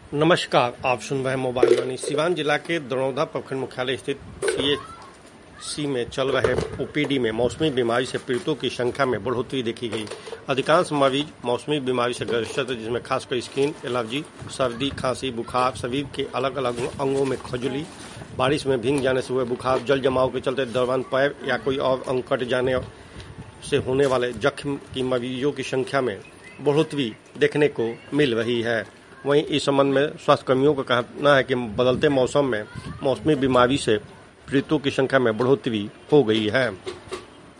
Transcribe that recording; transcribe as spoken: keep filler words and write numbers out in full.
नमस्कार, आप सुन रहे हैं मोबाइल वाणी। सिवान जिला के दरौदा प्रखंड मुख्यालय स्थित सीएचसी में चल रहे ओपीडी में मौसमी बीमारी से पीड़ितों की संख्या में बढ़ोतरी देखी गई। अधिकांश मरीज मौसमी बीमारी से ग्रसित है, जिसमें खासकर स्किन एलर्जी, सर्दी, खांसी, बुखार, शरीर के अलग अलग अंगों में खुजली, बारिश में भीग जाने से हुए बुखार, जल जमाव के चलते दौरान पैर या कोई और अंग कट जाने से होने वाले जख्म की मरीजों की संख्या में बढ़ोतरी देखने को मिल रही है। वहीं इस संबंध में स्वास्थ्यकर्मियों का कहना है कि बदलते मौसम में मौसमी बीमारी से पीड़ितों की संख्या में बढ़ोतरी हो गई है।